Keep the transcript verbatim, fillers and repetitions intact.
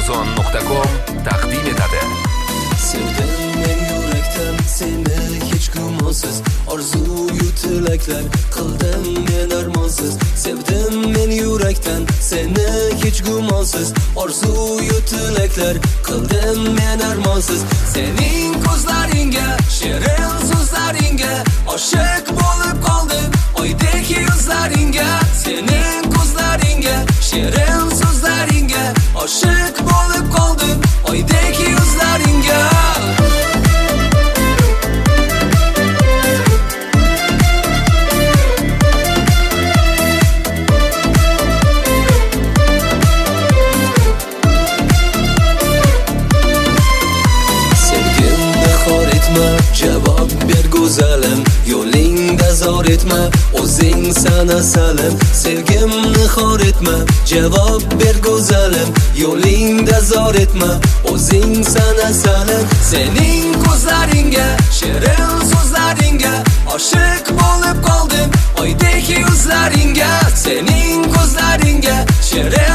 amazon nuqta com taqdim etadi. Sevdim men yurakdan seni hech gumonsiz, orzu-yu tilaklar qildim men armonsiz. Sevdim men yurakdan seni hech gumonsiz, orzu-yu tilaklar qildim men armonsiz. Sening ko'zlaringga, shirin so'zlaringga oshiq bo'lib qoldim, oydek yuzlaringga. Sening ko'zlaringga, shirin so'zlaringga oshiq bo'lib qoldim, oydek yuzlaringga. Javob ber go'zalim, yo'lingda zor etma, o'zing sana salim. Sevgimni xor etma, javob ber go'zalim, yo'lingda zor etma, o'zing sana salim. Sening ko'zlaringga, shirin so'zlaringga oshiq bo'lib qoldim, oydek yuzlaringga. Sening ko'zlaringga, shirin